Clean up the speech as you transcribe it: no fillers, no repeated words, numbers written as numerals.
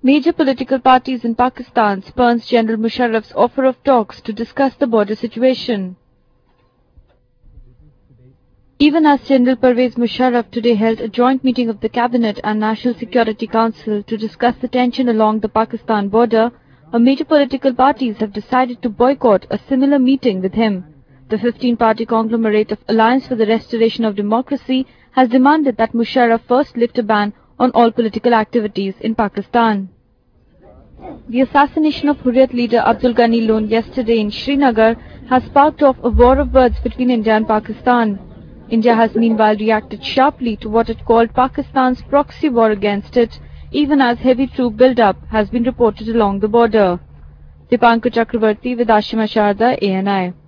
Major political parties in Pakistan spurns General Musharraf's offer of talks to discuss the border situation. Even as General Pervez Musharraf today held a joint meeting of the Cabinet and National Security Council to discuss the tension along the Pakistan border, major political parties have decided to boycott a similar meeting with him. The 15-party conglomerate of Alliance for the Restoration of Democracy has demanded that Musharraf first lift a ban on all political activities in Pakistan. The assassination of Hurriyat leader Abdul Ghani Lone yesterday in Srinagar has sparked off a war of words between India and Pakistan. India has meanwhile reacted sharply to what it called Pakistan's proxy war against it, even as heavy troop build-up has been reported along the border. Dipankar Chakravarti with Ashima Sharda, ANI.